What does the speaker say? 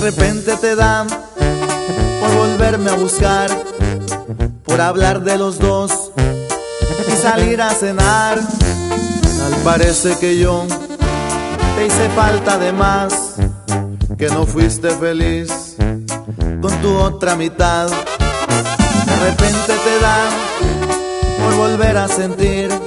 repente te da por volverme a buscar, por hablar de los dos y salir a cenar. Tal parece que yo te hice falta de más, que no fuiste feliz con tu otra mitad. De repente te da por volver a sentir